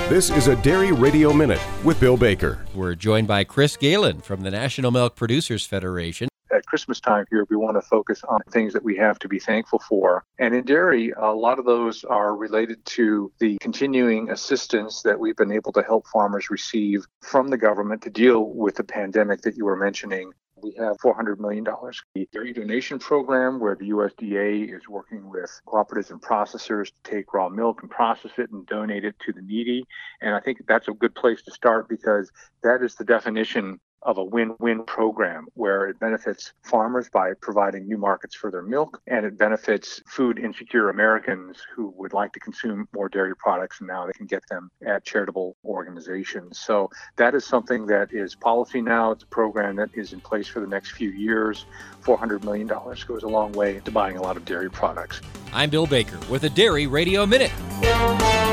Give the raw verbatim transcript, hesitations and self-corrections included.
This is a Dairy Radio Minute with Bill Baker. We're joined by Chris Galen from the National Milk Producers Federation. At Christmas time here, we want to focus on things that we have to be thankful for. And in dairy, a lot of those are related to the continuing assistance that we've been able to help farmers receive from the government to deal with the pandemic that you were mentioning. We have four hundred million dollars. The Dairy Donation Program, where the U S D A is working with cooperatives and processors to take raw milk and process it and donate it to the needy. And I think that's a good place to start because that is the definition of a win-win program where it benefits farmers by providing new markets for their milk, and it benefits food insecure Americans who would like to consume more dairy products, and now they can get them at charitable organizations. So that is something that is policy now. It's a program that is in place for the next few years. four hundred million dollars goes a long way to buying a lot of dairy products. I'm Bill Baker with a Dairy Radio Minute.